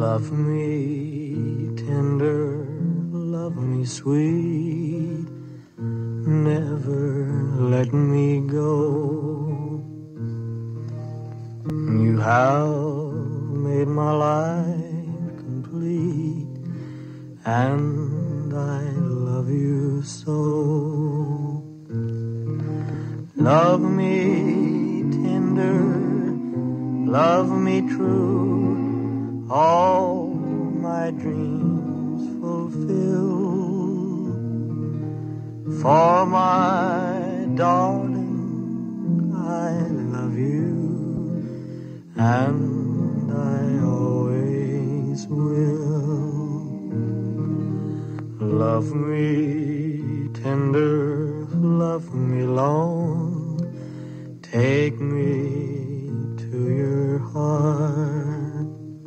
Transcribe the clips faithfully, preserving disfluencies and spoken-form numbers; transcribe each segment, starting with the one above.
Love me tender, love me sweet, never let me go. You have made my life complete, and I love you so. Love me tender, love me true, all my dreams fulfill. For my darling, I love you, and I always will. Love me tender, love me long, take me to your heart,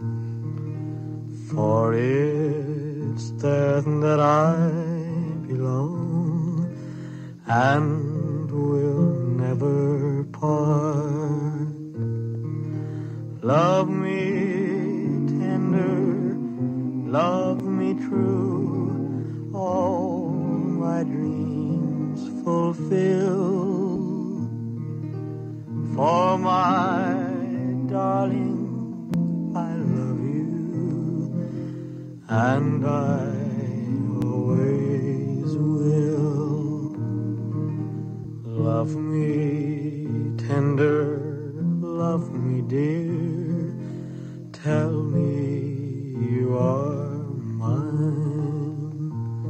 for it's there that I belong and will never part. Love me tender, love me true, all my dreams fulfill. For my darling, I love you, and I always will. Love me tender, love me dear, tell me you are mine.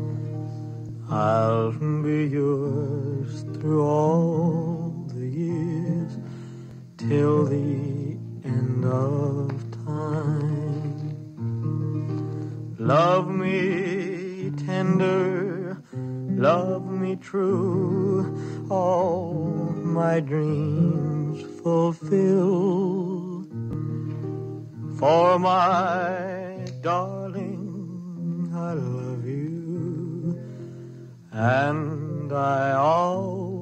I'll be yours through all the years, till the end of time. Love me tender, love me true, all my dreams fulfill. For my darling, I love you, and I always